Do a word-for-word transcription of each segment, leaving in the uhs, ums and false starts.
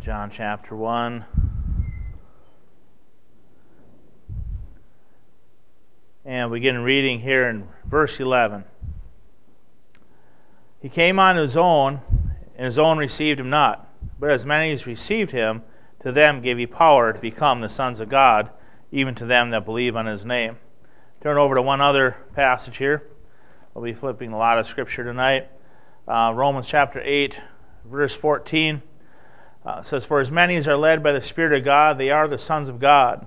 John chapter one. And we begin reading here in verse eleven. He came on his own, and his own received him not. But as many as received him, to them gave he power to become the sons of God, even to them that believe on his name. Turn over to one other passage here. We'll be flipping a lot of scripture tonight. Uh, Romans chapter eight, verse fourteen. Uh, says, "For as many as are led by the Spirit of God, they are the sons of God."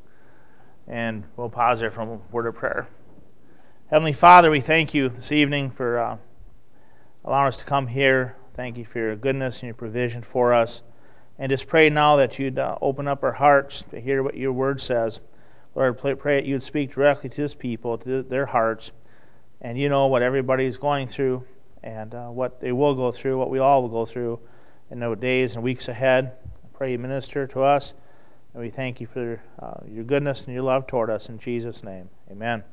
And we'll pause there for a word of prayer. Heavenly Father, we thank you this evening for uh, allowing us to come here. Thank you for your goodness and your provision for us. And just pray now that you'd uh, open up our hearts to hear what your word says. Lord, pray, pray that you'd speak directly to this people, to their hearts. And you know what everybody's going through and uh, what they will go through, what we all will go through in the days and weeks ahead. I pray you minister to us. And we thank you for uh, your goodness and your love toward us. In Jesus' name, amen.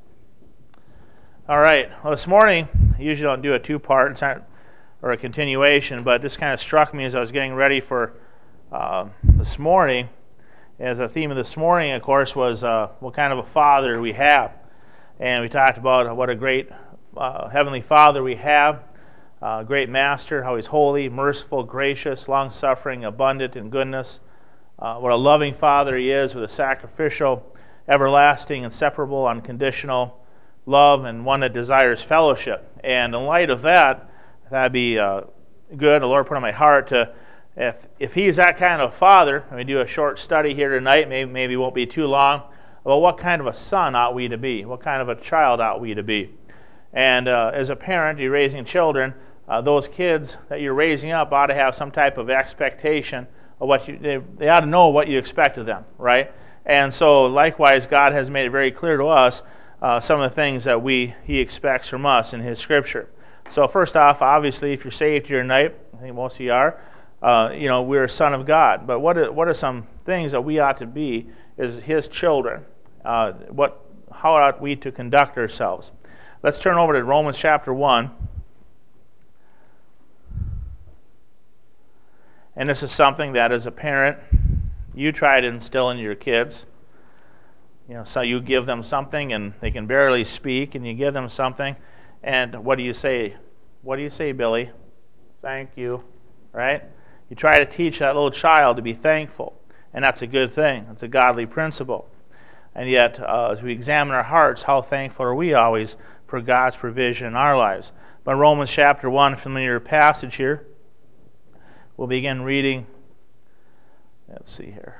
All right. Well, this morning, I usually don't do a two-part it's not, or a continuation, but this kind of struck me as I was getting ready for uh, this morning. As a theme of this morning, of course, was uh, what kind of a Father we have. And we talked about what a great uh, Heavenly Father we have, a great Master, how He's holy, merciful, gracious, long-suffering, abundant in goodness. Uh, what a loving Father He is, with a sacrificial, everlasting, inseparable, unconditional love, and one that desires fellowship. And in light of that, that'd be uh, good. The Lord put on my heart to, if if He's that kind of Father, and we do a short study here tonight, maybe maybe it won't be too long, about what kind of a son ought we to be, what kind of a child ought we to be. And uh, as a parent, you're raising children, uh, those kids that you're raising up ought to have some type of expectation of what you, they, they ought to know what you expect of them, right? And so likewise, God has made it very clear to us uh, some of the things that we He expects from us in His Scripture. So first off, obviously, if you're saved here tonight, I think most of you are, uh, you know, we're a son of God. But what are, what are some things that we ought to be as His children? Uh, what, how ought we to conduct ourselves? Let's turn over to Romans chapter one. And this is something that, as a parent, you try to instill in your kids. You know, so you give them something, and they can barely speak, and you give them something, and what do you say? What do you say, Billy? Thank you, right? You try to teach that little child to be thankful, and that's a good thing. It's a godly principle. And yet, uh, as we examine our hearts, how thankful are we always for God's provision in our lives? But Romans chapter one, familiar passage here. We'll begin reading, let's see here,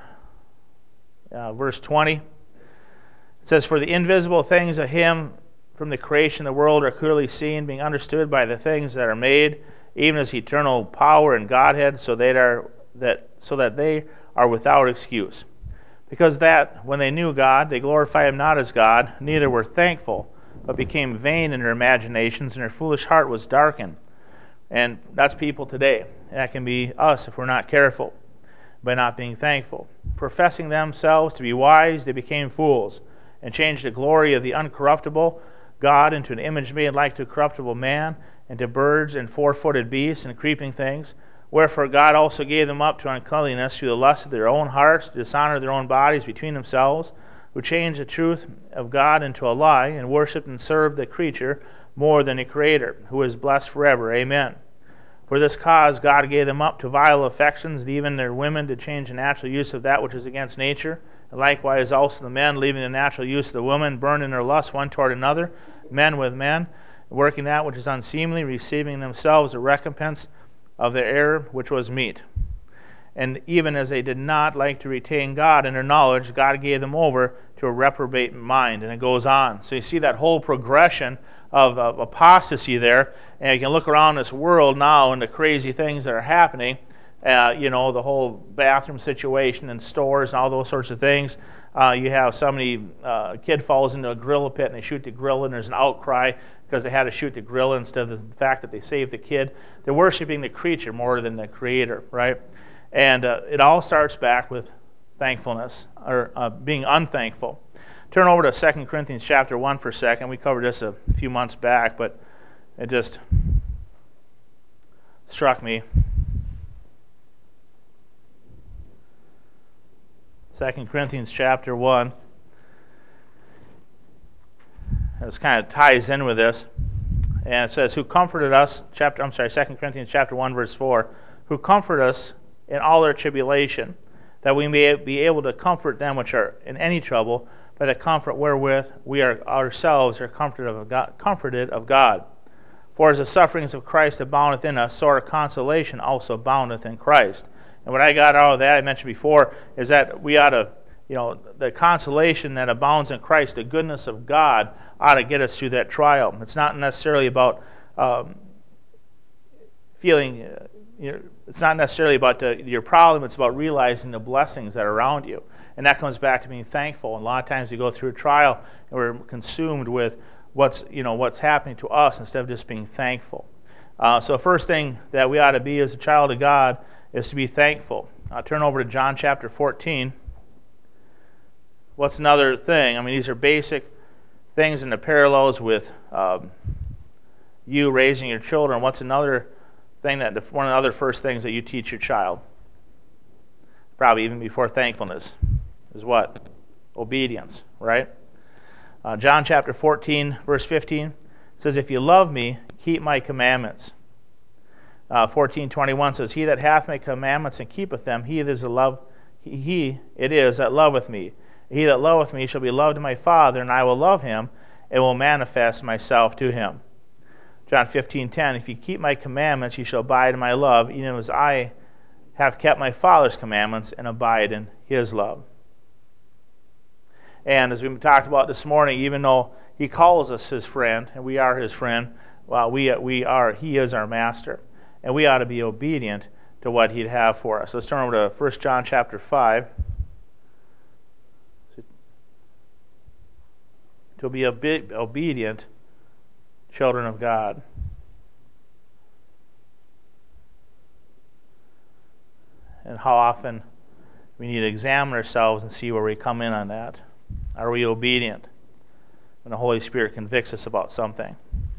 uh, verse twenty. It says, "For the invisible things of Him from the creation of the world are clearly seen, being understood by the things that are made, even His eternal power and Godhead, so they are that so that they are without excuse. Because that, when they knew God, they glorified Him not as God, neither were thankful, but became vain in their imaginations, and their foolish heart was darkened." And that's people today. That can be us if we're not careful by not being thankful. "Professing themselves to be wise, they became fools, and changed the glory of the uncorruptible God into an image made like to corruptible man, and to birds and four-footed beasts and creeping things. Wherefore God also gave them up to uncleanness through the lust of their own hearts, to dishonor their own bodies between themselves, who changed the truth of God into a lie, and worshipped and served the creature more than the Creator, who is blessed forever. Amen. For this cause God gave them up to vile affections, and even their women to change the natural use of that which is against nature. And likewise also the men, leaving the natural use of the woman, burned in their lust one toward another, men with men, working that which is unseemly, receiving themselves a recompense of their error which was meet. And even as they did not like to retain God in their knowledge, God gave them over to a reprobate mind." And it goes on. So you see that whole progression of, of apostasy there. And you can look around this world now and the crazy things that are happening. Uh, you know, the whole bathroom situation in stores and all those sorts of things. Uh, you have somebody, uh, a kid falls into a grill pit and they shoot the grill, and there's an outcry because they had to shoot the grill instead of the fact that they saved the kid. They're worshiping the creature more than the Creator, right? And uh, it all starts back with thankfulness, or uh, being unthankful. Turn over to Second Corinthians chapter one for a second. We covered this a few months back, but it just struck me. Second Corinthians chapter one. This kind of ties in with this. And it says, who comforted us, chapter I'm sorry, Second Corinthians chapter one, verse four, who comfort us in all our tribulation, that we may be able to comfort them which are in any trouble, by the comfort wherewith we are ourselves are comforted of God, comforted of God. For as the sufferings of Christ aboundeth in us, so our consolation also aboundeth in Christ. And what I got out of that, I mentioned before, is that we ought to, you know, the consolation that abounds in Christ, the goodness of God, ought to get us through that trial. It's not necessarily about um, feeling, uh, you know, it's not necessarily about the, your problem, it's about realizing the blessings that are around you. And that comes back to being thankful. And a lot of times we go through a trial and we're consumed with what's, you know, what's happening to us instead of just being thankful. Uh, so the first thing that we ought to be as a child of God is to be thankful. Uh, turn over to John chapter fourteen. What's another thing? I mean, these are basic things in the parallels with um, you raising your children. What's another thing that, one of the other first things that you teach your child? Probably even before thankfulness. Is what? Obedience, right? Uh, John chapter fourteen, verse fifteen says, if you love me, keep my commandments. Uh, fourteen twenty-one says, he that hath my commandments and keepeth them, he that is a love, he, he it is that loveth me. He that loveth me shall be loved of my Father, and I will love him, and will manifest myself to him. John fifteen ten, if you keep my commandments, ye shall abide in my love, even as I have kept my Father's commandments, and abide in his love. And as we talked about this morning, even though he calls us his friend, and we are his friend, well, we we are, he is our master. And we ought to be obedient to what he'd have for us. Let's turn over to First John chapter five. To be obe- obedient children of God. And how often we need to examine ourselves and see where we come in on that. Are we obedient when the Holy Spirit convicts us about something?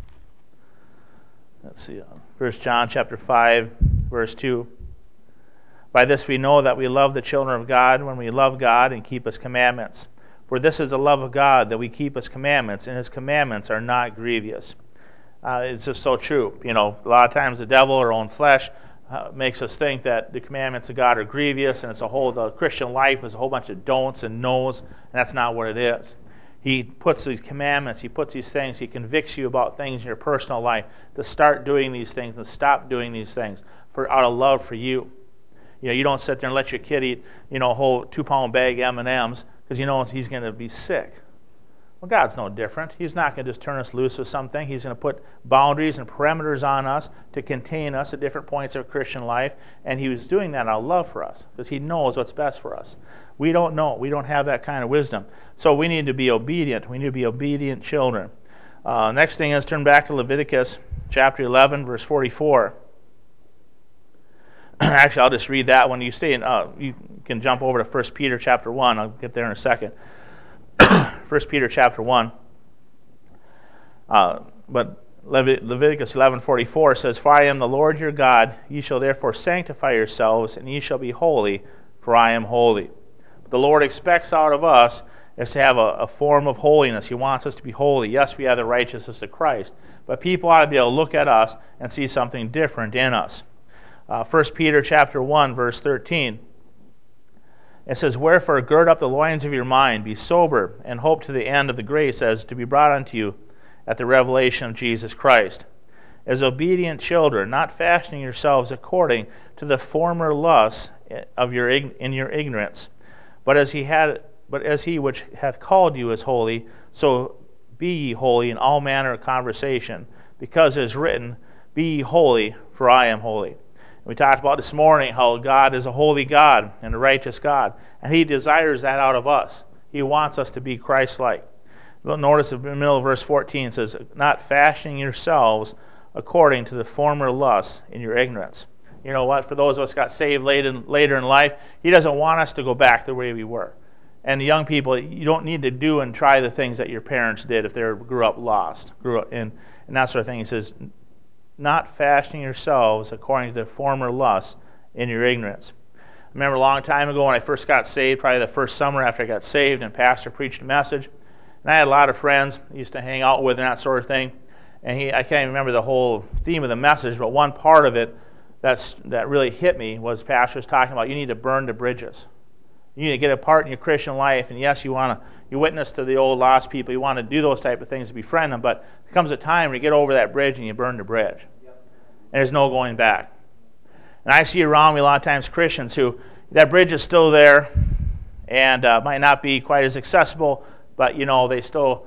Let's see. First John chapter five, verse two. By this we know that we love the children of God, when we love God and keep his commandments. For this is the love of God, that we keep his commandments, and his commandments are not grievous. Uh, it's just so true. You know, a lot of times the devil, our own flesh, uh, makes us think that the commandments of God are grievous, and it's a whole, the Christian life is a whole bunch of don'ts and no's, and that's not what it is. He puts these commandments, he puts these things, he convicts you about things in your personal life to start doing these things and stop doing these things for out of love for you. You know, you don't sit there and let your kid eat, you know, a whole two-pound bag of M and M's because you know he's going to be sick. Well, God's no different. He's not going to just turn us loose with something. He's going to put boundaries and parameters on us to contain us at different points of Christian life, and he was doing that out of love for us because he knows what's best for us. We don't know. We don't have that kind of wisdom. So we need to be obedient. We need to be obedient children. Uh, next thing is turn back to Leviticus chapter eleven, verse forty-four. Actually, I'll just read that one. You stay in. Uh, you can jump over to First Peter chapter one. I'll get there in a second. First Peter chapter one. Uh, but Levit- Leviticus eleven forty-four says, "For I am the Lord your God. Ye shall therefore sanctify yourselves, and ye shall be holy, for I am holy." But the Lord expects out of us is to have a, a form of holiness. He wants us to be holy. Yes, we have the righteousness of Christ, but people ought to be able to look at us and see something different in us. Uh, First Peter chapter one, verse thirteen. It says, "Wherefore gird up the loins of your mind, be sober, and hope to the end of the grace as to be brought unto you at the revelation of Jesus Christ. As obedient children, not fashioning yourselves according to the former lusts of your in your ignorance, but as he had, but as he which hath called you is holy, so be ye holy in all manner of conversation, because it is written, Be ye holy, for I am holy." We talked about this morning how God is a holy God and a righteous God, and he desires that out of us. He wants us to be Christ-like. Notice in the middle of verse fourteen it says, "Not fashioning yourselves according to the former lusts in your ignorance." You know what? For those of us who got saved late in, later in life, he doesn't want us to go back the way we were. And the young people, you don't need to do and try the things that your parents did if they grew up lost, grew up in, and that sort of thing. He says, "Not fashioning yourselves according to the former lusts in your ignorance." I remember a long time ago when I first got saved, probably the first summer after I got saved, and pastor preached a message. And I had a lot of friends I used to hang out with and that sort of thing. And he, I can't even remember the whole theme of the message, but one part of it that's, that really hit me was pastor was talking about you need to burn the bridges. You need to get a part in your Christian life, and yes, you want to you witness to the old lost people. You want to do those type of things to befriend them, but there comes a time where you get over that bridge and you burn the bridge. Yep. And there's no going back. And I see around me a lot of times Christians who, that bridge is still there, and uh, might not be quite as accessible, but you know, they still,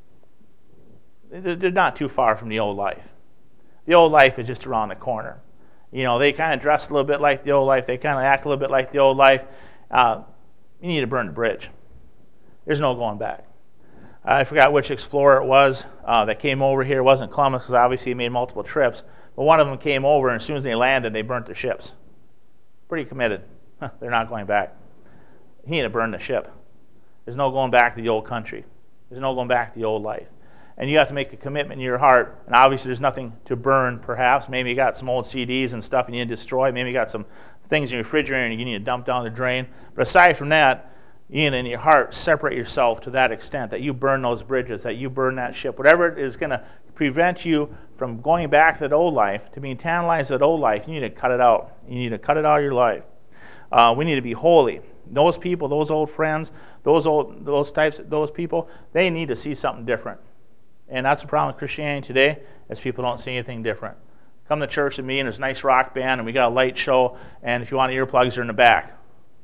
they're not too far from the old life. The old life is just around the corner. You know, they kind of dress a little bit like the old life. They kind of act a little bit like the old life. Uh, you need to burn the bridge. There's no going back. I forgot which explorer it was uh, that came over here. It wasn't Columbus, because obviously he made multiple trips. But one of them came over, and as soon as they landed, they burnt the ships. Pretty committed. They're not going back. He need to burn the ship. There's no going back to the old country. There's no going back to the old life. And you have to make a commitment in your heart. And obviously there's nothing to burn, perhaps. Maybe you got some old C Ds and stuff you need to destroy. Maybe you got some things in your refrigerator and you need to dump down the drain. But aside from that, you need in your heart separate yourself to that extent, that you burn those bridges, that you burn that ship. Whatever it is going to prevent you from going back to that old life, to being tantalized to that old life, you need to cut it out. You need to cut it out of your life. Uh, we need to be holy. Those people, those old friends, those old, those types, those people, they need to see something different. And that's the problem with Christianity today, is people don't see anything different. Come to church with me, and there's a nice rock band, and we got a light show, and if you want earplugs, they're in the back.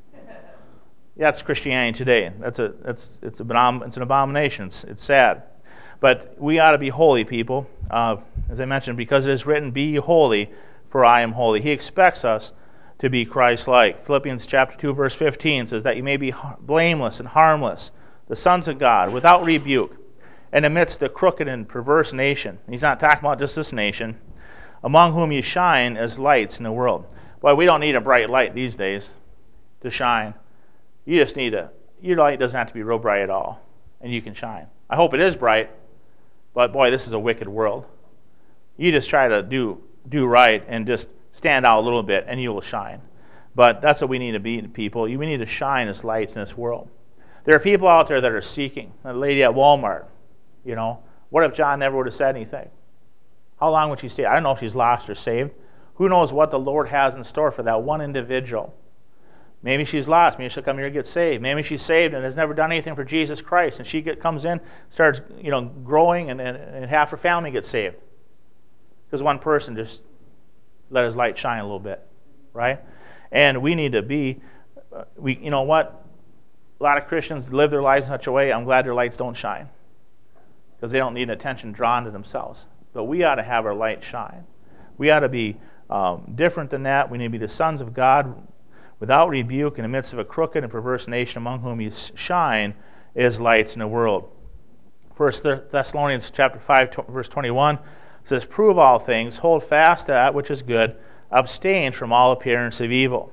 Yeah, that's Christianity today. That's a, that's, it's, a, it's an abomination. It's, it's sad. But we ought to be holy, people. Uh, as I mentioned, because it is written, "Be holy, for I am holy." He expects us to be Christ-like. Philippians chapter two, verse fifteen says that you may be blameless and harmless, the sons of God, without rebuke, and amidst the crooked and perverse nation. He's not talking about just this nation, among whom you shine as lights in the world. Boy, we don't need a bright light these days to shine. You just need a, your light doesn't have to be real bright at all, and you can shine. I hope it is bright, but boy, this is a wicked world. You just try to do do right and just stand out a little bit, and you will shine. But that's what we need to be, people. We need to shine as lights in this world. There are people out there that are seeking. A lady at Walmart, you know, what if John never would have said anything? How long would she stay? I don't know if she's lost or saved. Who knows what the Lord has in store for that one individual? Maybe she's lost. Maybe she'll come here and get saved. Maybe she's saved and has never done anything for Jesus Christ, and she get, comes in, starts, you know, growing, and, and, and half her family gets saved because one person just let his light shine a little bit, right? And we need to be, uh, we, you know what? A lot of Christians live their lives in such a way. I'm glad their lights don't shine because they don't need attention drawn to themselves. But we ought to have our light shine. We ought to be um, different than that. We need to be the sons of God, without rebuke, in the midst of a crooked and perverse nation, among whom you shine as lights in the world. First Thessalonians chapter five, verse twenty-one says, "Prove all things, hold fast to that which is good, abstain from all appearance of evil."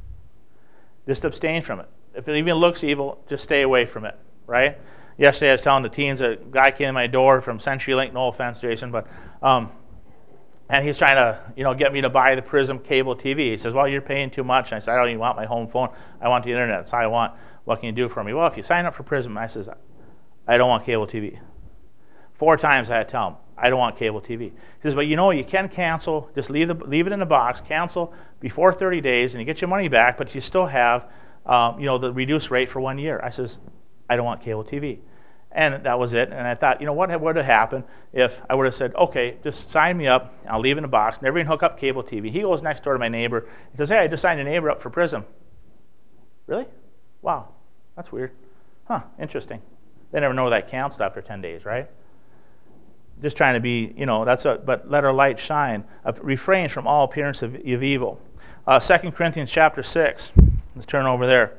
Just abstain from it. If it even looks evil, just stay away from it, right? Yesterday I was telling the teens, a guy came to my door from CenturyLink, no offense, Jason, but um, and he's trying to, you know, get me to buy the Prism cable T V. He says, "Well, you're paying too much." And I said, "I don't even want my home phone. I want the internet. That's all I want. What can you do for me?" "Well, if you sign up for Prism," I says, "I don't want cable T V." Four times I had to tell him, "I don't want cable T V." He says, "But you know, you can cancel. Just leave the leave it in the box. Cancel before thirty days, and you get your money back. But you still have, um, you know, the reduced rate for one year." I says, "I don't want cable T V." And that was it. And I thought, you know, what would have happened if I would have said, "Okay, just sign me up. I'll leave it in a box. Never even hook up cable T V." He goes next door to my neighbor. He says, "Hey, I just signed your neighbor up for Prism." "Really? Wow, that's weird. Huh, interesting." They never know that canceled after ten days, right? Just trying to be, you know, that's a, but let our light shine. Uh, refrain from all appearance of, of evil. Uh, Second Corinthians chapter six. Let's turn over there.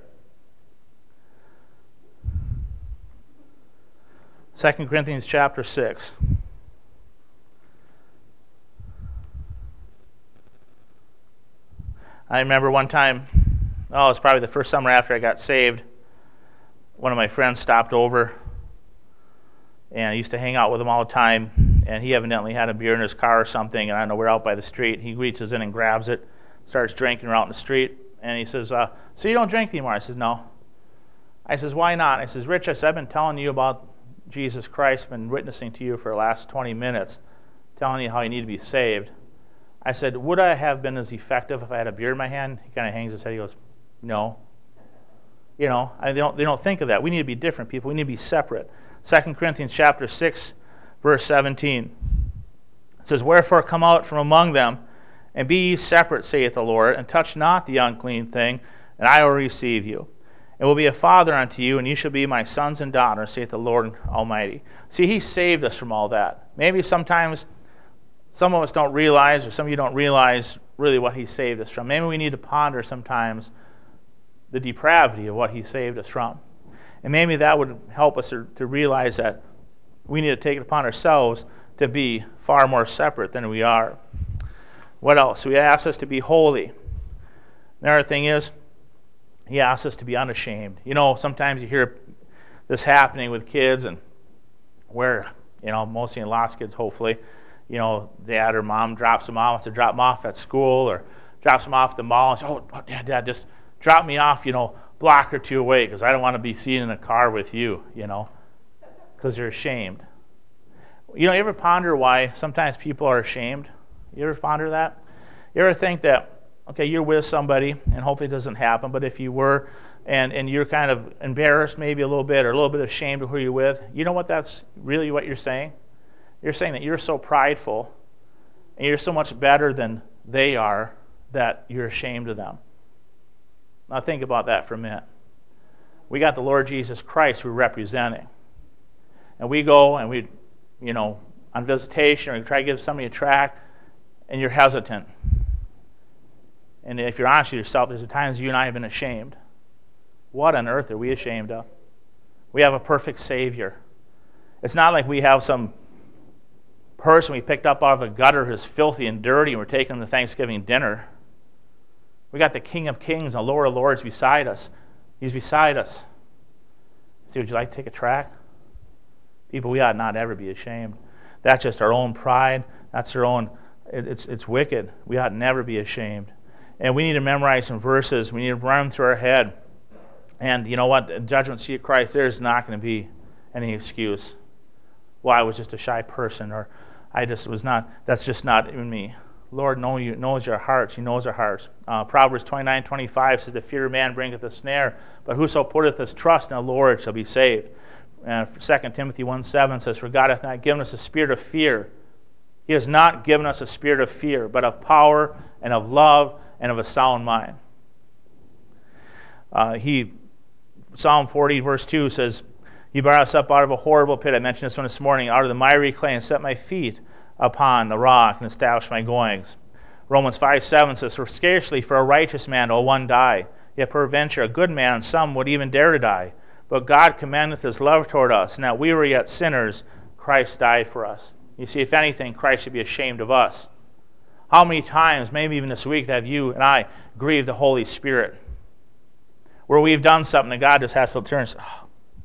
Second Corinthians chapter six. I remember one time, oh, it was probably the first summer after I got saved, one of my friends stopped over, and I used to hang out with him all the time, and he evidently had a beer in his car or something, and I don't know, we're out by the street. He reaches in and grabs it, starts drinking around in the street, And he says, uh, so you don't drink anymore? I says, no. I says, why not? I says, Rich, I said, I've been telling you about Jesus Christ, been witnessing to you for the last twenty minutes, telling you how you need to be saved. I said, would I have been as effective if I had a beer in my hand? He kind of hangs his head. He goes, no. You know, I, they don't, they don't think of that. We need to be different people. We need to be separate. Second Corinthians chapter six, verse seventeen. It says, wherefore come out from among them, and be ye separate, saith the Lord, and touch not the unclean thing, and I will receive you. And will be a father unto you, and you shall be my sons and daughters, saith the Lord Almighty. See, He saved us from all that. Maybe sometimes some of us don't realize, or some of you don't realize really what He saved us from. Maybe we need to ponder sometimes the depravity of what He saved us from. And maybe that would help us to, to realize that we need to take it upon ourselves to be far more separate than we are. What else? He asks us to be holy. Another thing is, He asks us to be unashamed. You know, sometimes you hear this happening with kids, and where, you know, mostly in lost kids, hopefully, you know, dad or mom drops them off, wants to drop them off at school, or drops them off at the mall, and says, oh, dad, dad, just drop me off, you know, block or two away, because I don't want to be seen in a car with you, you know, because they're ashamed. You know, you ever ponder why sometimes people are ashamed? You ever ponder that? You ever think that, okay, you're with somebody, and hopefully it doesn't happen, but if you were, and, and you're kind of embarrassed maybe a little bit, or a little bit ashamed of who you're with, you know what that's really what you're saying? You're saying that you're so prideful, and you're so much better than they are, that you're ashamed of them. Now think about that for a minute. We got the Lord Jesus Christ we're representing. And we go and we, you know, on visitation, or you try to give somebody a tract, and you're hesitant. And if you're honest with yourself, there's times you and I have been ashamed. What on earth are we ashamed of? We have a perfect Savior. It's not like we have some person we picked up out of the gutter who's filthy and dirty and we're taking him to Thanksgiving dinner. We got the King of Kings and Lord of Lords beside us. He's beside us. See, would you like to take a tract? People, we ought not ever be ashamed. That's just our own pride. That's our own, it, it's, it's wicked. We ought never be ashamed. And we need to memorize some verses. We need to run them through our head. And you know what? The judgment seat of Christ, there's not going to be any excuse. Well, I was just a shy person, or I just was not, that's just not in me. Lord know you, knows your hearts. He knows our hearts. Uh, Proverbs twenty-nine twenty-five says, the fear of man bringeth a snare, but whoso putteth his trust in the Lord shall be saved. And Second Timothy one seven says, for God hath not given us a spirit of fear. He has not given us a spirit of fear, but of power and of love and of a sound mind. Uh, he, Psalm forty verse two says, He brought us up out of a horrible pit. I mentioned this one this morning. Out of the miry clay, and set my feet upon the rock, and established my goings. Romans five seven says, for scarcely for a righteous man will one die, yet peradventure a good man some would even dare to die. But God commendeth His love toward us, and that we were yet sinners, Christ died for us. You see, if anything, Christ should be ashamed of us. How many times, maybe even this week, have you and I grieved the Holy Spirit? Where we've done something and God just has to turn and say, oh,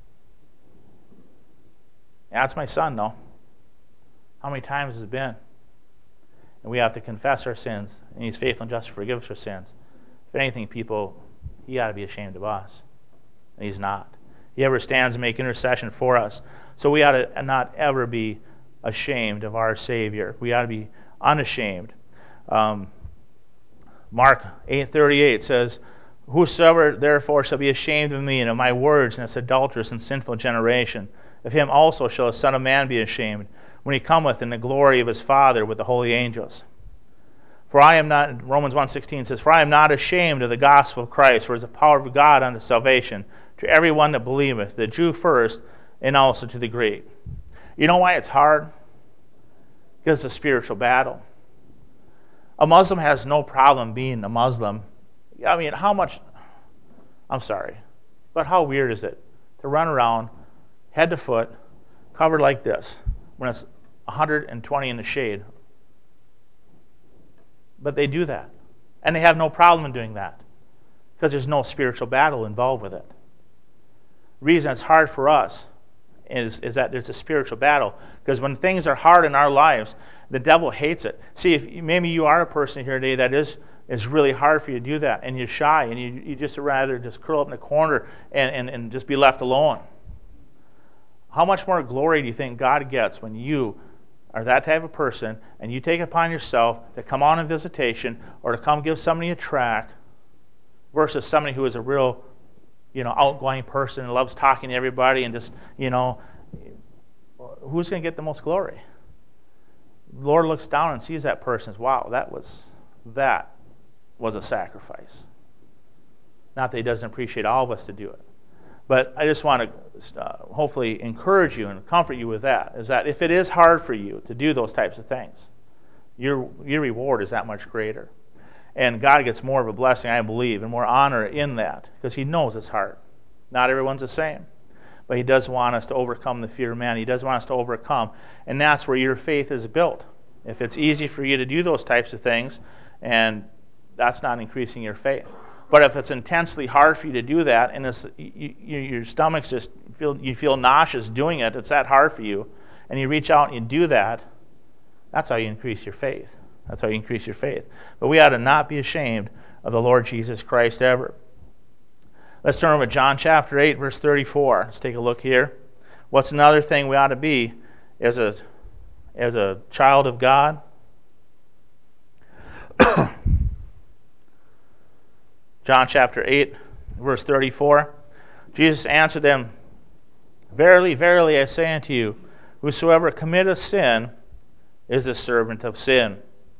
yeah, that's my son, though. How many times has it been? And we have to confess our sins, and He's faithful and just to forgive us our sins. If anything, people, He ought to be ashamed of us. And He's not. He ever stands and makes intercession for us. So we ought to not ever be ashamed of our Savior. We ought to be unashamed. Um, Mark eight thirty-eight says, whosoever therefore shall be ashamed of me and of my words in this adulterous and sinful generation, of him also shall the Son of Man be ashamed, when He cometh in the glory of His Father with the holy angels. For I am not, Romans one sixteen says, for I am not ashamed of the gospel of Christ, for it is the power of God unto salvation to every one that believeth, the Jew first, and also to the Greek. You know why it's hard? Because it's a spiritual battle. A Muslim has no problem being a Muslim. I mean, how much, I'm sorry, but how weird is it to run around head to foot, covered like this, when it's one hundred twenty in the shade? But they do that. And they have no problem in doing that, because there's no spiritual battle involved with it. The reason it's hard for us is, is that there's a spiritual battle. Because when things are hard in our lives, the devil hates it. See, if maybe you are a person here today that is it's really hard for you to do that, and you're shy, and you, you just rather just curl up in the corner and, and, and just be left alone. How much more glory do you think God gets when you are that type of person and you take it upon yourself to come on a visitation or to come give somebody a tract versus somebody who is a real, you know, outgoing person and loves talking to everybody and just, you know, who's going to get the most glory? The Lord looks down and sees that person and says, wow, that was, that was a sacrifice. Not that He doesn't appreciate all of us to do it. But I just want to uh, hopefully encourage you and comfort you with that, is that if it is hard for you to do those types of things, your your reward is that much greater. And God gets more of a blessing, I believe, and more honor in that, because He knows it's hard. Not everyone's the same. But He does want us to overcome the fear of man. He does want us to overcome. And that's where your faith is built. If it's easy for you to do those types of things, and that's not increasing your faith. But if it's intensely hard for you to do that, and it's, you, you, your stomach's just feel you feel nauseous doing it, it's that hard for you, and you reach out and you do that, that's how you increase your faith. That's how you increase your faith. But we ought to not be ashamed of the Lord Jesus Christ ever. Let's turn over to John chapter eight, verse thirty-four. Let's take a look here. What's another thing we ought to be as a as a child of God? John chapter eight, verse thirty-four. Jesus answered them, Verily, verily, I say unto you, whosoever committeth sin is the servant of sin.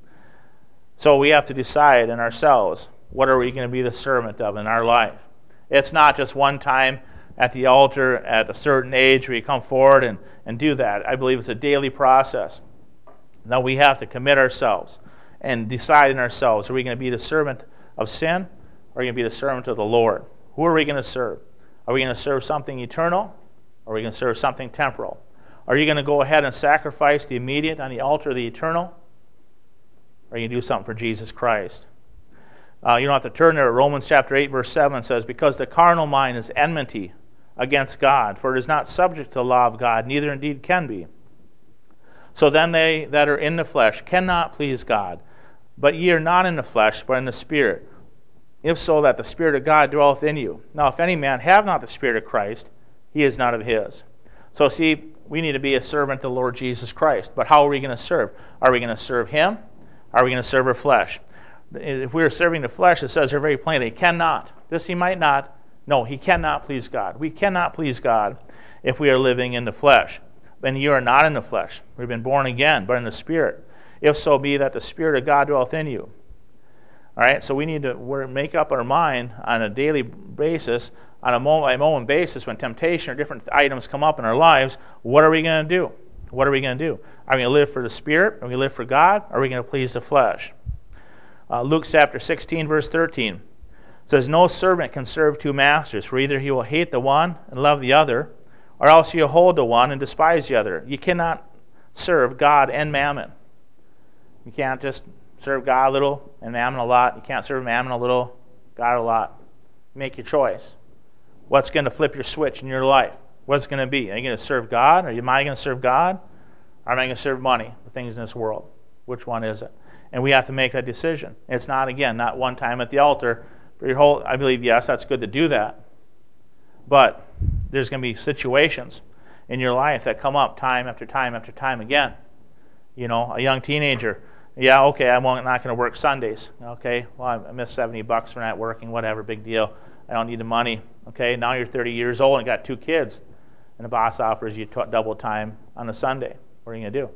So we have to decide in ourselves, what are we going to be the servant of in our life? It's not just one time at the altar at a certain age where you come forward and, and do that. I believe it's a daily process. Now we have to commit ourselves and decide in ourselves, are we going to be the servant of sin? Or are we going to be the servant of the Lord? Who are we going to serve? Are we going to serve something eternal? Or are we going to serve something temporal? Are you going to go ahead and sacrifice the immediate on the altar of the eternal? Or are you going to do something for Jesus Christ? Uh, you don't have to turn there. Romans chapter eight, verse seven says, Because the carnal mind is enmity against God, for it is not subject to the law of God, neither indeed can be. So then they that are in the flesh cannot please God. But ye are not in the flesh, but in the Spirit. If so, that the Spirit of God dwelleth in you. Now, if any man have not the Spirit of Christ, he is not of his. So, see, we need to be a servant of the Lord Jesus Christ. But how are we going to serve? Are we going to serve Him? Are we going to serve our flesh? If we are serving the flesh, it says here very plainly, cannot. This he might not. No, he cannot please God. We cannot please God if we are living in the flesh. And you are not in the flesh. We've been born again, but in the Spirit. If so be that the Spirit of God dwelleth in you. All right, so we need to make up our mind on a daily basis, on a moment-by-moment basis, when temptation or different items come up in our lives, what are we going to do? What are we going to do? Are we going to live for the Spirit? Are we going to live for God? Or are we going to please the flesh? Uh, Luke chapter sixteen, verse thirteen says, No servant can serve two masters, for either he will hate the one and love the other, or else he'll hold the one and despise the other. You cannot serve God and mammon. You can't just serve God a little and mammon a lot. You can't serve mammon a little, God a lot. Make your choice. What's going to flip your switch in your life? What's it going to be? Are you going to serve God? Or am I going to serve God? Or am I going to serve money, the things in this world? Which one is it? And we have to make that decision. It's not, again, not one time at the altar. For your whole, I believe, yes, that's good to do that. But there's going to be situations in your life that come up time after time after time again. You know, a young teenager. Yeah, okay, I'm not going to work Sundays. Okay, well, I missed seventy bucks for not working, whatever, big deal. I don't need the money. Okay, now you're thirty years old and got two kids, and the boss offers you t- double time on a Sunday. What are you going to do?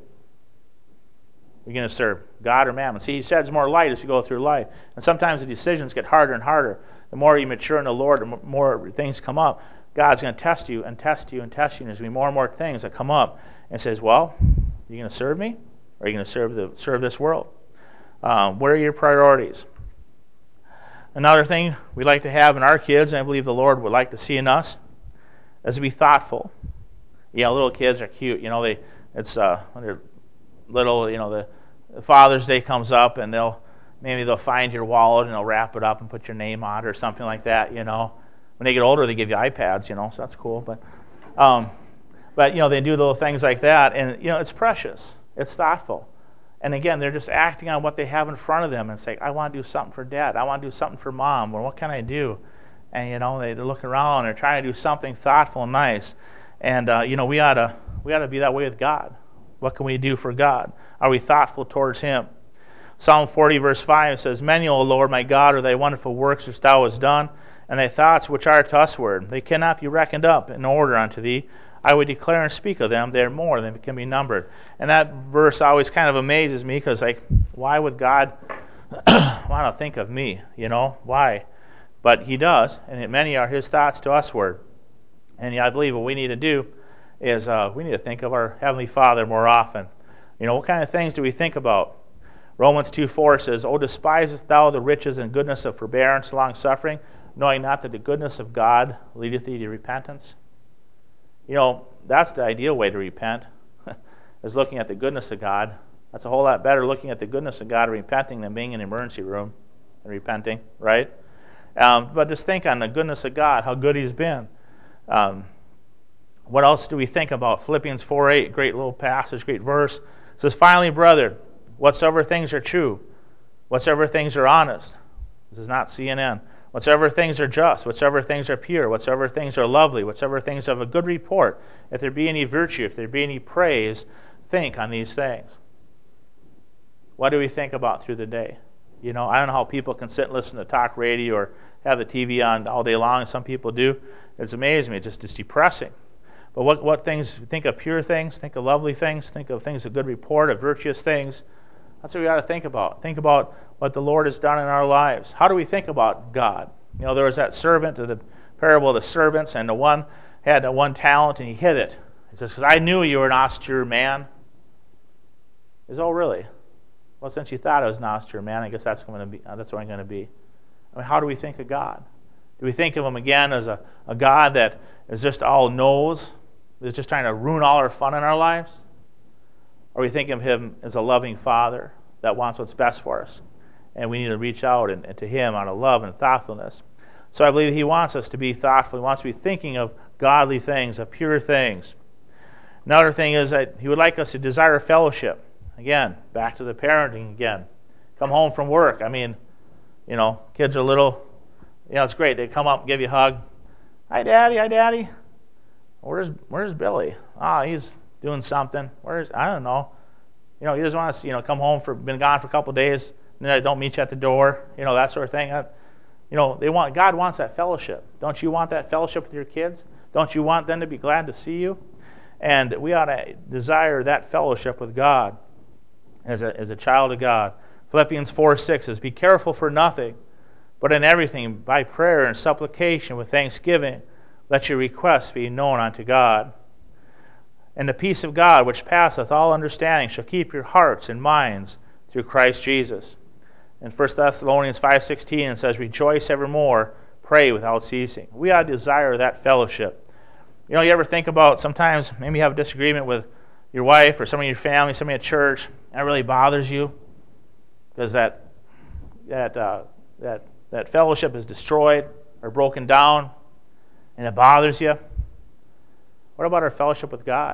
You're going to serve God or mammon. See, He sheds more light as you go through life. And sometimes the decisions get harder and harder. The more you mature in the Lord, the more things come up. God's going to test you and test you and test you. And there's going to be more and more things that come up and says, well, are you going to serve me? Or are you going to serve the serve this world? Um, what are your priorities? Another thing we like to have in our kids, and I believe the Lord would like to see in us, is to be thoughtful. Yeah, little kids are cute. You know, they it's uh, when they're little. You know, the, the Father's Day comes up, and they'll maybe they'll find your wallet and they'll wrap it up and put your name on it or something like that. You know, when they get older, they give you iPads. You know, so that's cool. But um, but you know, they do little things like that, and you know, it's precious. It's thoughtful. And again, they're just acting on what they have in front of them and saying, I want to do something for Dad. I want to do something for Mom. Or what can I do? And, you know, they're looking around. They're trying to do something thoughtful and nice. And, uh, you know, we ought to we ought to be that way with God. What can we do for God? Are we thoughtful towards Him? Psalm forty, verse five says, Many, O Lord, my God, are thy wonderful works which thou hast done, and thy thoughts which are to usward. They cannot be reckoned up in order unto thee. I would declare and speak of them. They are more than can be numbered. And that verse always kind of amazes me because, like, why would God want to think of me? You know, why? But He does, and many are His thoughts to usward. And I believe what we need to do is uh, we need to think of our Heavenly Father more often. You know, what kind of things do we think about? Romans two four says, O despisest thou the riches and goodness of forbearance, long-suffering, knowing not that the goodness of God leadeth thee to repentance? You know, that's the ideal way to repent, is looking at the goodness of God. That's a whole lot better looking at the goodness of God and repenting than being in an emergency room and repenting, right? Um, but just think on the goodness of God, how good He's been. Um, what else do we think about? Philippians four eight, great little passage, great verse. It says, Finally, brethren, whatsoever things are true, whatsoever things are honest. This is not C N N. Whatsoever things are just, whatsoever things are pure, whatsoever things are lovely, whatsoever things of a good report, if there be any virtue, if there be any praise, think on these things. What do we think about through the day? You know, I don't know how people can sit and listen to talk radio or have the T V on all day long. Some people do. It's amazing. It's just it's depressing. But what, what things, think of pure things, think of lovely things, think of things of good report, of virtuous things. That's what we got to think about. Think about what the Lord has done in our lives. How do we think about God? You know, there was that servant, the parable of the servants, and the one had that one talent and he hid it. He says, I knew you were an austere man. He says, oh, really? Well, since you thought I was an austere man, I guess that's going to be. Uh, that's what I'm going to be. I mean, how do we think of God? Do we think of Him again as a, a God that is just all knows, is just trying to ruin all our fun in our lives? Or we think of Him as a loving Father that wants what's best for us, and we need to reach out and, and to Him out of love and thoughtfulness. So I believe He wants us to be thoughtful. He wants to be thinking of godly things, of pure things. Another thing is that He would like us to desire fellowship. Again, back to the parenting again. Come home from work. I mean, you know, kids are little. You know, it's great. They come up and give you a hug. Hi, Daddy. Hi, Daddy. Where's Where's Billy? Ah, oh, he's doing something. Where's I don't know. You know, he doesn't want to, you know, come home for been gone for a couple of days, and then I don't meet you at the door. You know, that sort of thing. That, you know, they want God wants that fellowship. Don't you want that fellowship with your kids? Don't you want them to be glad to see you? And we ought to desire that fellowship with God as a as a child of God. Philippians four six says, Be careful for nothing, but in everything by prayer and supplication with thanksgiving, let your requests be known unto God. And the peace of God, which passeth all understanding, shall keep your hearts and minds through Christ Jesus. In First Thessalonians five sixteen it says, Rejoice evermore, pray without ceasing. We ought to desire that fellowship. You know, you ever think about sometimes maybe you have a disagreement with your wife or somebody in your family, somebody at church, and that really bothers you because that that uh, that that fellowship is destroyed or broken down, and it bothers you. What about our fellowship with God?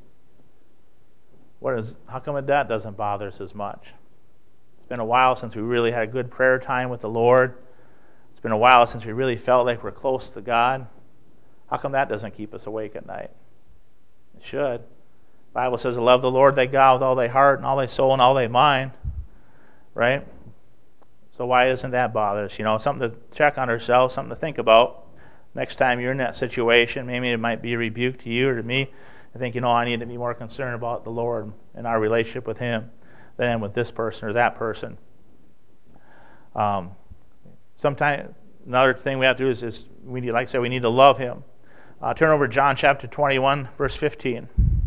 What is? How come that doesn't bother us as much? It's been a while since we really had a good prayer time with the Lord. It's been a while since we really felt like we're close to God. How come that doesn't keep us awake at night? It should. The Bible says, love the Lord thy God with all thy heart and all thy soul and all thy mind. Right? So why doesn't that bother us? You know, something to check on ourselves, something to think about. Next time you're in that situation, maybe it might be a rebuke to you or to me. I think, you know, I need to be more concerned about the Lord and our relationship with Him than with this person or that person. Um, sometimes another thing we have to do is, is we need, like I said, we need to love Him. Uh, turn over to John chapter twenty-one, verse fifteen.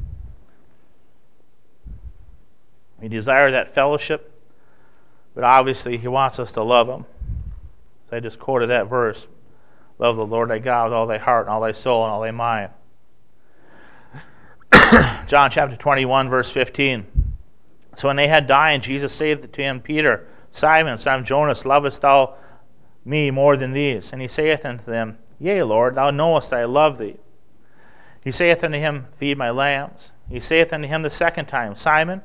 We desire that fellowship, but obviously He wants us to love Him. So I just quoted that verse. Love the Lord thy God with all thy heart and all thy soul and all thy mind. John chapter twenty-one, verse fifteen. So when they had dined, Jesus saith to him, Peter, Simon, son of Jonas, lovest thou me more than these? And he saith unto them, Yea, Lord, thou knowest that I love thee. He saith unto him, Feed my lambs. He saith unto him the second time, Simon,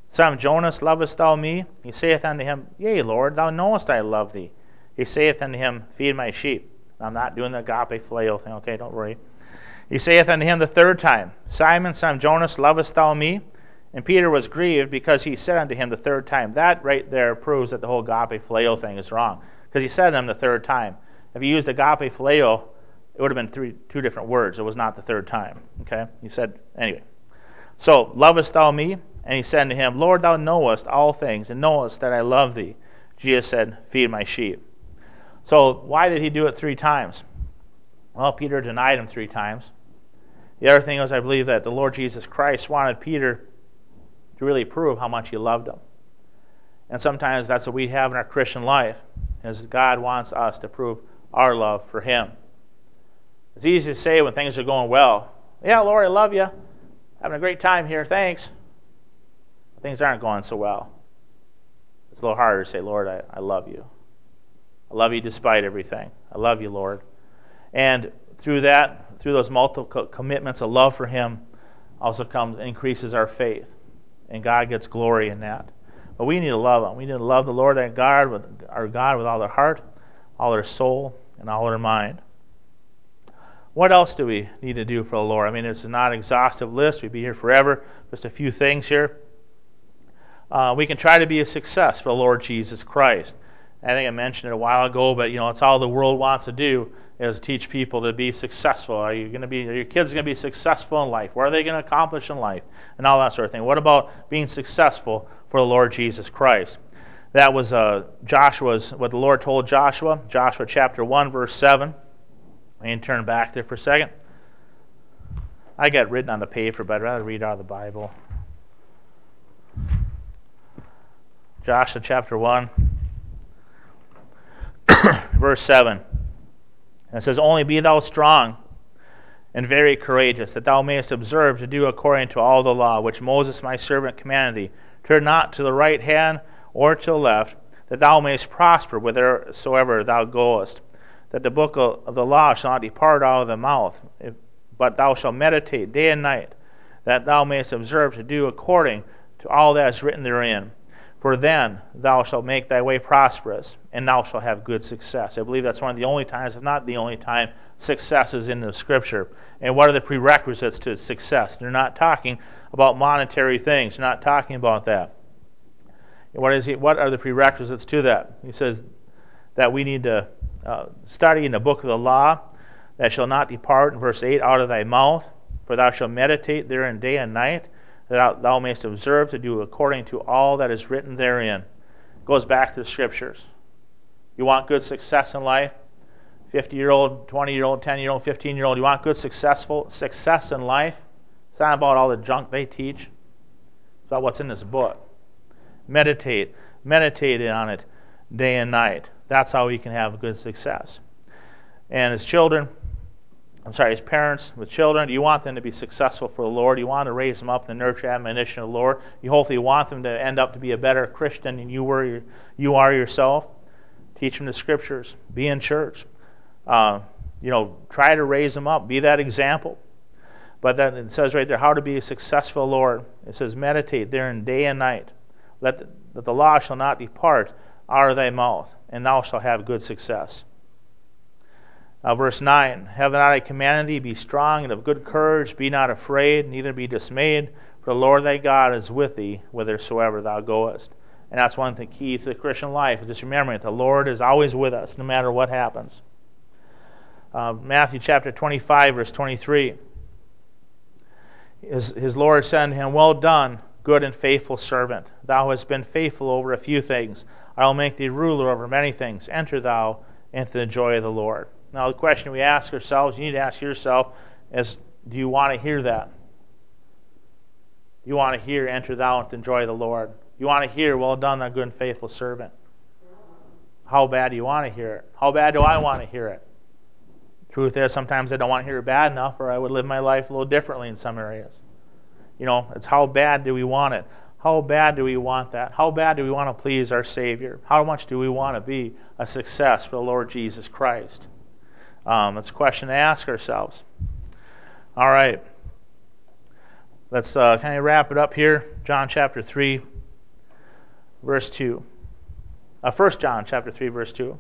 Son of Jonas, lovest thou me? He saith unto him, Yea, Lord, thou knowest I love thee. He saith unto him, Feed my sheep. I'm not doing the agape phileo thing, okay, don't worry. He saith unto him the third time, Simon, son of Jonas, lovest thou me? And Peter was grieved because he said unto him the third time. That right there proves that the whole agape phileo thing is wrong. Because he said to him the third time. If he used agape phileo, it would have been three, two different words. It was not the third time. Okay? He said, anyway. So, lovest thou me? And he said unto him, Lord, thou knowest all things, and knowest that I love thee. Jesus said, Feed my sheep. So, why did he do it three times? Well, Peter denied him three times. The other thing is, I believe that the Lord Jesus Christ wanted Peter to really prove how much he loved him. And sometimes that's what we have in our Christian life, is God wants us to prove our love for him. It's easy to say when things are going well, yeah, Lord, I love you. Having a great time here, thanks. Things aren't going so well. It's a little harder to say, Lord, I, I love you. I love you despite everything. I love you, Lord. And through that, through those multiple commitments of love for him, also comes increases our faith. And God gets glory in that. But we need to love him. We need to love the Lord our God with our God with all their heart, all their soul, and all their mind. What else do we need to do for the Lord? I mean, it's not an exhaustive list. We'd be here forever. Just a few things here. Uh, we can try to be a success for the Lord Jesus Christ. I think I mentioned it a while ago, but you know, it's all the world wants to do is teach people to be successful. Are you going to be? Are your kids going to be successful in life? What are they going to accomplish in life? And all that sort of thing. What about being successful for the Lord Jesus Christ? That was uh, Joshua's what the Lord told Joshua. Joshua chapter one, verse seven. I can turn back there for a second. I got it written on the paper, but I'd rather read out of the Bible. Joshua chapter one, verse seven. And it says, Only be thou strong and very courageous, that thou mayest observe to do according to all the law which Moses my servant commanded thee. Turn not to the right hand or to the left, that thou mayest prosper whithersoever thou goest. That the book of the law shall not depart out of the mouth, but thou shalt meditate day and night, that thou mayest observe to do according to all that is written therein. For then thou shalt make thy way prosperous, and thou shalt have good success. I believe that's one of the only times, if not the only time, success is in the Scripture. And what are the prerequisites to success? They're not talking about monetary things. They're not talking about that. What is he, what are the prerequisites to that? He says that we need to uh, study in the book of the law, that shall not depart, in verse eight, out of thy mouth, for thou shalt meditate therein day and night, that thou mayest observe to do according to all that is written therein. It goes back to the Scriptures. You want good success in life? fifty-year-old, twenty-year-old, ten-year-old, fifteen-year-old, you want good successful success in life? It's not about all the junk they teach. It's about what's in this book. Meditate. Meditate on it day and night. That's how we can have good success. And as children, I'm sorry, as parents with children, you want them to be successful for the Lord. You want to raise them up in the nurture admonition of the Lord. You hopefully want them to end up to be a better Christian than you were, you are yourself. Teach them the Scriptures. Be in church. Uh, you know, try to raise them up. Be that example. But then it says right there, how to be a successful Lord. It says, meditate therein day and night. Let the, that the law shall not depart out of thy mouth, and thou shalt have good success. Uh, verse nine, have not I commanded thee, be strong and of good courage, be not afraid, neither be dismayed, for the Lord thy God is with thee whithersoever thou goest. And that's one of the keys to the Christian life, just remembering that the Lord is always with us, no matter what happens. Uh, Matthew chapter twenty-five, verse twenty-three. His, his Lord said unto him, Well done, good and faithful servant. Thou hast been faithful over a few things. I will make thee ruler over many things. Enter thou into the joy of the Lord. Now, the question we ask ourselves, you need to ask yourself, is do you want to hear that? You want to hear, enter thou into the joy of the Lord. You want to hear, well done, thou good and faithful servant. How bad do you want to hear it? How bad do I want to hear it? Truth is, sometimes I don't want to hear it bad enough, or I would live my life a little differently in some areas. You know, it's how bad do we want it? How bad do we want that? How bad do we want to please our Savior? How much do we want to be a success for the Lord Jesus Christ? Um, it's a question to ask ourselves. All right. Let's uh, kind of wrap it up here. John chapter three, verse two. Uh, First John chapter three, verse two.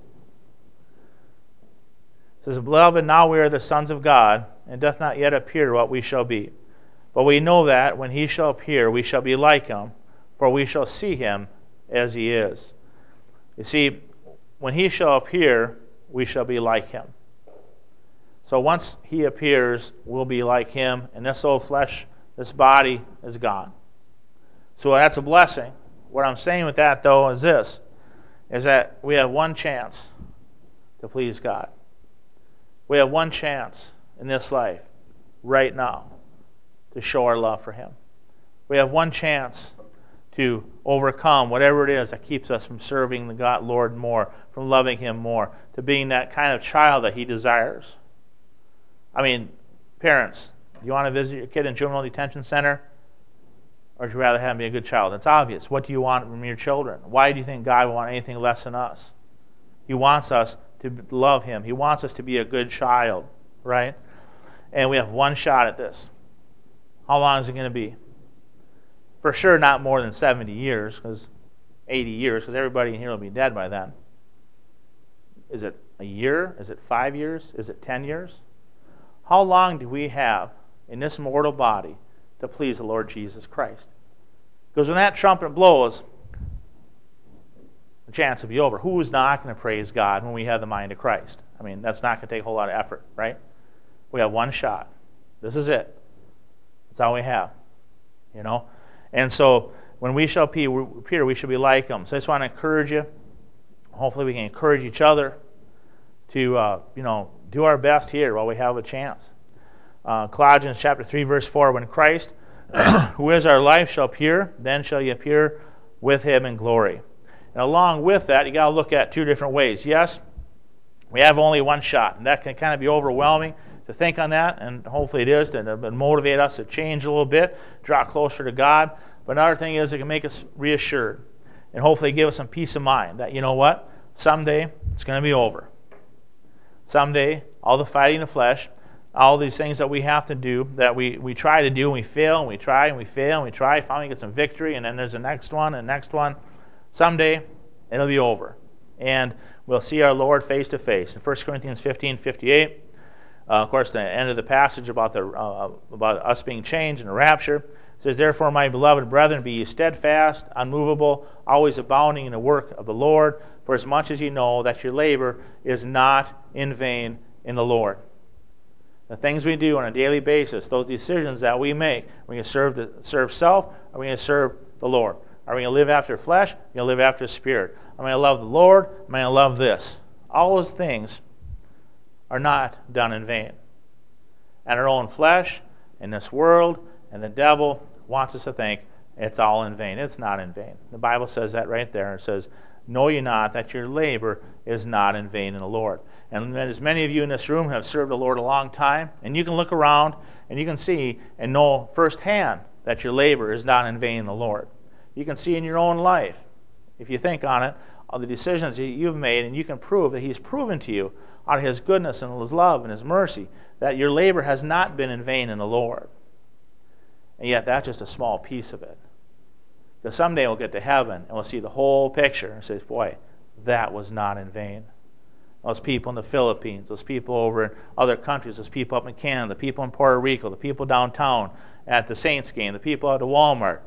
It says, Beloved, now we are the sons of God, and doth not yet appear what we shall be. But we know that when he shall appear, we shall be like him, for we shall see him as he is. You see, when he shall appear, we shall be like him. So once he appears, we'll be like him, and this old flesh, this body, is gone. So that's a blessing. What I'm saying with that, though, is this, is that we have one chance to please God. We have one chance in this life, right now, to show our love for him. We have one chance to overcome whatever it is that keeps us from serving the God, Lord more, from loving him more, to being that kind of child that he desires. I mean, parents, do you want to visit your kid in juvenile detention center? Or would you rather have him be a good child? It's obvious. What do you want from your children? Why do you think God would want anything less than us? He wants us to love him. He wants us to be a good child, right? And we have one shot at this. How long is it going to be? For sure not more than seventy years, because eighty years, because everybody in here will be dead by then. Is it a year? Is it five years? Is it ten years? How long do we have in this mortal body to please the Lord Jesus Christ? Because when that trumpet blows, the chance will be over. Who is not going to praise God when we have the mind of Christ? I mean, that's not going to take a whole lot of effort, right? We have one shot. This is it. That's all we have, you know? And so when we shall appear, we shall be like him. So I just want to encourage you. Hopefully we can encourage each other to, uh, you know, do our best here while we have a chance. Uh, Colossians chapter three, verse four, when Christ, who is our life, shall appear, then shall ye appear with him in glory. And along with that, you got to look at two different ways. Yes, we have only one shot, and that can kind of be overwhelming to think on that, and hopefully it is, to, to motivate us to change a little bit, draw closer to God. But another thing is it can make us reassured, and hopefully give us some peace of mind that, you know what, someday it's going to be over. Someday, all the fighting in the flesh, all these things that we have to do, that we, we try to do, and we fail, and we try, and we fail, and we try, finally get some victory, and then there's the next one, and the next one. Someday, it'll be over. And we'll see our Lord face to face. In First Corinthians fifteen fifty-eight, uh, of course, the end of the passage about the uh, about us being changed in the rapture, it says, Therefore, my beloved brethren, be ye steadfast, unmovable, always abounding in the work of the Lord, for as much as ye know that your labor is not in vain in the Lord. The things we do on a daily basis, those decisions that we make, are we going to serve, the, serve self, or are we going to serve the Lord? Are we going to live after flesh? Are we going to live after spirit? Am I going to love the Lord? Am I going to love this? All those things are not done in vain. And our own flesh, and this world, and the devil wants us to think it's all in vain. It's not in vain. The Bible says that right there. It says, Know ye not that your labor is not in vain in the Lord? And as many of you in this room have served the Lord a long time, and you can look around and you can see and know firsthand that your labor is not in vain in the Lord. You can see in your own life, if you think on it, all the decisions that you've made, and you can prove that he's proven to you out of his goodness and his love and his mercy that your labor has not been in vain in the Lord. And yet that's just a small piece of it. Because someday we'll get to heaven and we'll see the whole picture and say, boy, that was not in vain. Those people in the Philippines, those people over in other countries, those people up in Canada, the people in Puerto Rico, the people downtown at the Saints game, the people at the Walmart.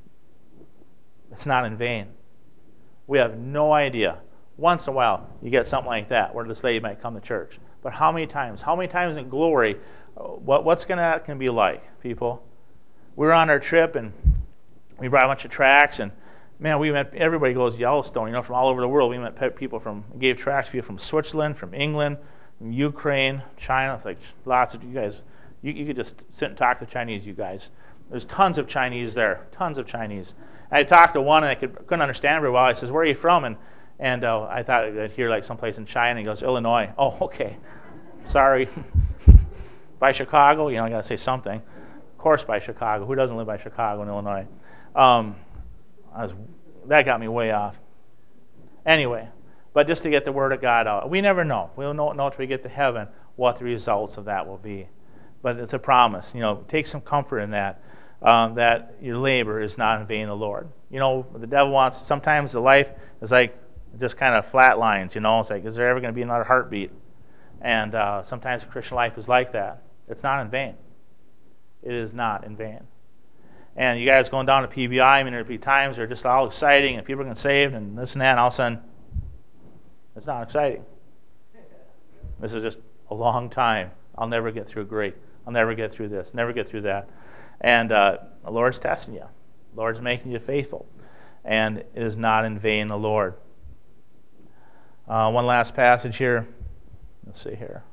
It's not in vain. We have no idea. Once in a while, you get something like that where this lady might come to church. But how many times? How many times in glory? What, what's going to can be like, people? We were on our trip and we brought a bunch of tracts, and man, we met. Everybody goes to Yellowstone, you know, from all over the world. We met people from gave tracts people from Switzerland, from England, from Ukraine, China. Like lots of you guys. You, you could just sit and talk to Chinese. You guys. There's tons of Chinese there. Tons of Chinese. I talked to one and I could, couldn't understand very well. I says, "Where are you from?" And and uh, I thought I'd hear like someplace in China. He goes, "Illinois." Oh, okay. Sorry. By Chicago, you know, I got to say something. Of course, by Chicago. Who doesn't live by Chicago in Illinois? Um, I was, that got me way off. Anyway, but just to get the word of God out. We never know. We'll know, know until we get to heaven what the results of that will be. But it's a promise. You know, take some comfort in that. um, that your labor is not in vain in the Lord. You know, the devil wants, sometimes the life is like just kind of flat lines, you know. It's like, is there ever going to be another heartbeat? And uh, sometimes the Christian life is like that. It's not in vain. It is not in vain. And you guys going down to P B I, I mean, there'll be times that are just all exciting and people are getting saved and this and that, and all of a sudden, it's not exciting. This is just a long time. I'll never get through great. I'll never get through this, never get through that. And uh, the Lord's testing you. The Lord's making you faithful. And it is not in vain the Lord. Uh, one last passage here. Let's see here.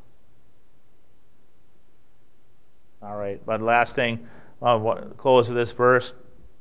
All right, but last thing, I'll close with this verse.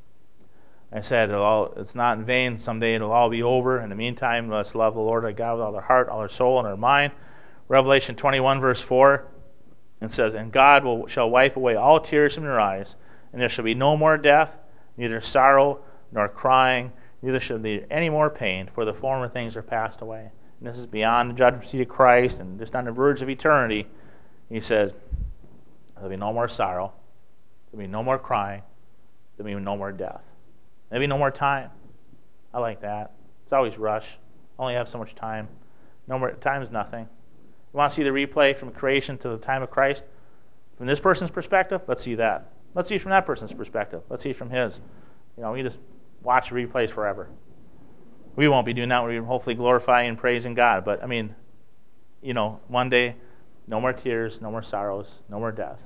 I said it'll all, it's not in vain. Someday it'll all be over. In the meantime, let's love the Lord our God with all our heart, all our soul, and our mind. Revelation twenty-one, verse four, it says, "And God will, shall wipe away all tears from your eyes, and there shall be no more death, neither sorrow nor crying, neither shall there be any more pain, for the former things are passed away." And this is beyond the judgment seat of Christ and just on the verge of eternity. He says, there'll be no more sorrow, there'll be no more crying, there'll be no more death. There'll be no more time. I like that. It's always rush. Only have so much time. No more time is nothing. You want to see the replay from creation to the time of Christ? From this person's perspective, let's see that. Let's see from that person's perspective. Let's see from his. You know, we just watch replays forever. We won't be doing that. We're hopefully glorifying and praising God. But, I mean, you know, one day, no more tears, no more sorrows, no more death,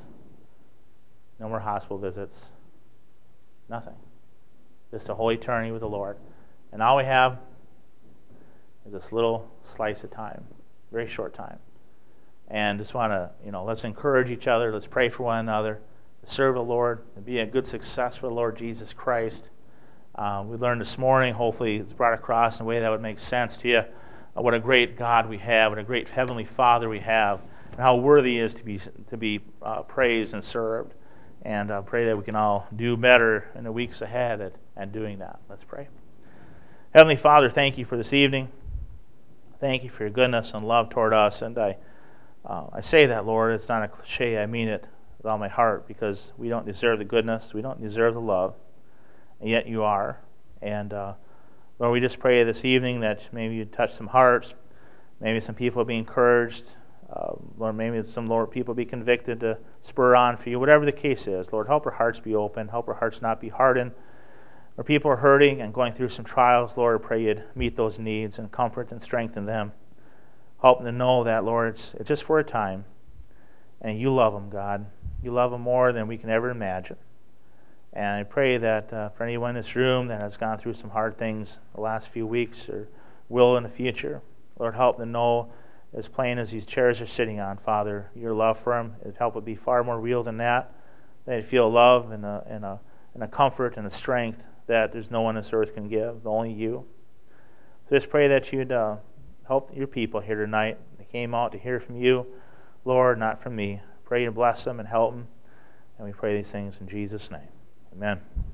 no more hospital visits, nothing. Just a whole eternity with the Lord. And all we have is this little slice of time, very short time. And just want to, you know, let's encourage each other. Let's pray for one another, to serve the Lord, and be a good success for the Lord Jesus Christ. Uh, we learned this morning, hopefully it's brought across in a way that would make sense to you, uh, what a great God we have, what a great Heavenly Father we have, and how worthy He is to be to be uh, praised and served. And I uh, pray that we can all do better in the weeks ahead at, at doing that. Let's pray. Heavenly Father, thank you for this evening. Thank you for your goodness and love toward us. And I, uh, I say that, Lord, it's not a cliche. I mean it with all my heart, because we don't deserve the goodness. We don't deserve the love. And yet you are. And uh, Lord, we just pray this evening that maybe you touch some hearts. Maybe some people will be encouraged. Uh, Lord, maybe some Lord people be convicted to spur on for you. Whatever the case is, Lord, help our hearts be open. Help our hearts not be hardened. Where people are hurting and going through some trials, Lord, I pray you'd meet those needs and comfort and strengthen them. Help them to know that, Lord, it's, it's just for a time. And you love them, God. You love them more than we can ever imagine. And I pray that uh, for anyone in this room that has gone through some hard things the last few weeks or will in the future, Lord, help them know, as plain as these chairs are sitting on, Father, your love for them. It'd help it be far more real than that. They'd feel love and a, and, a, and a comfort and a strength that there's no one on this earth can give, only you. So just pray that you'd uh, help your people here tonight. They came out to hear from you, Lord, not from me. Pray you bless them and help them. And we pray these things in Jesus' name. Amen.